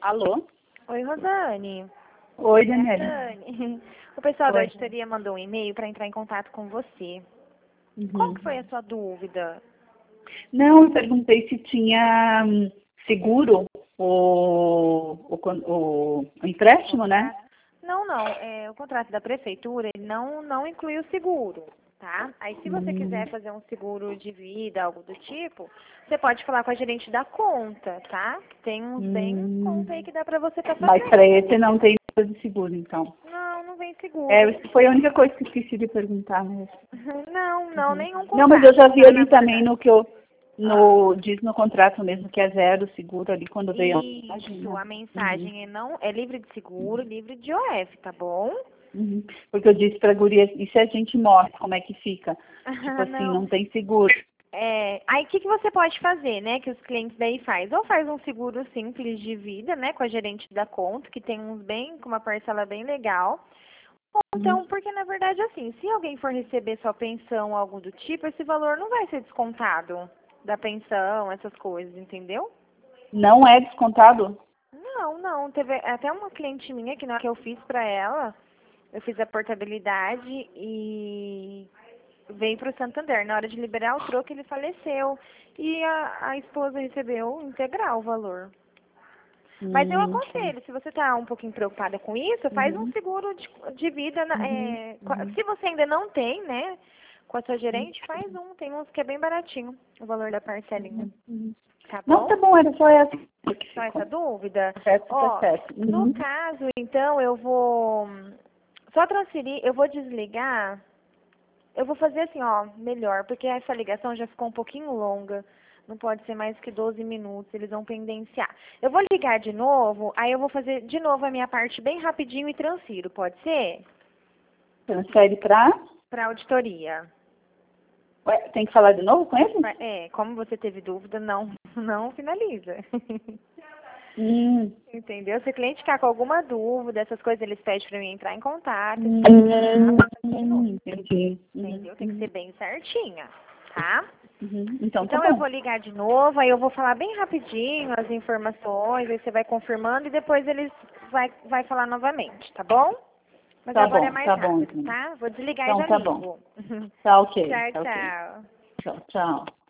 Alô? Oi, Rosane. Oi, Daniela. Rosane. O pessoal da Oi. auditoria mandou um e-mail para entrar em contato com você. Qual Uhum. que foi a sua dúvida? Não, eu perguntei se tinha seguro o empréstimo, né? Não, não. O contrato da prefeitura ele não inclui o seguro, tá? Aí, se você quiser fazer um seguro de vida, algo do tipo, você pode falar com a gerente da conta, tá? Tem uns bem em conta aí que dá pra você estar Mas fazendo. para esse não tem nada de seguro, então. Não vem seguro. Foi a única coisa que eu esqueci de perguntar mesmo. Não, nenhum contrato. Não, mas eu já vi tá? ali também diz no contrato mesmo que é zero seguro ali quando veio a mensagem, Isso, né? a mensagem é livre de seguro, livre de OF, tá bom? Uhum. Porque eu disse pra guria, e se a gente morre, como é que fica? Tipo assim, não tem seguro. Aí o que você pode fazer, né, que os clientes daí faz? Ou faz um seguro simples de vida, né, com a gerente da conta, que tem uns bem, com uma parcela bem legal. Ou então, porque na verdade assim, se alguém for receber sua pensão, algo do tipo, esse valor não vai ser descontado da pensão, essas coisas, entendeu? Não é descontado? Não, teve até uma cliente minha que na hora que eu fiz pra ela, eu fiz a portabilidade e veio para o Santander. Na hora de liberar o troco, ele faleceu. E a esposa recebeu integral o valor. Mas eu Sim. aconselho, se você está um pouquinho preocupada com isso, faz um seguro de vida. Se você ainda não tem, né, com a sua gerente, faz um. Tem uns que é bem baratinho, o valor da parcelinha. Tá Não, bom? tá bom, era só essa que Só essa ficou. dúvida? Certo, tá Ó, certo. no caso, então, eu vou só transferir, eu vou desligar. Eu vou fazer assim, ó, melhor, porque essa ligação já ficou um pouquinho longa. Não pode ser mais que 12 minutos, eles vão pendenciar. Eu vou ligar de novo, aí eu vou fazer de novo a minha parte bem rapidinho e transfiro, pode ser? Transfere pra... Para auditoria. Ué, tem que falar de novo com ele? Como você teve dúvida, não finaliza. Hum. Entendeu? Se o cliente ficar com alguma dúvida, essas coisas, eles pedem para mim entrar em contato. Entendi. Entendeu? Tem que ser bem certinha, tá? Então tá Então eu bom. vou ligar de novo, aí eu vou falar bem rapidinho as informações, aí você vai confirmando e depois eles vai falar novamente, tá bom? Mas Tá agora é bom, mais tá bom. rápido, Então, tá? Vou desligar e então já tá bom. ligo. Tá ok, Tchau, tá ok. tchau. Tchau, tchau.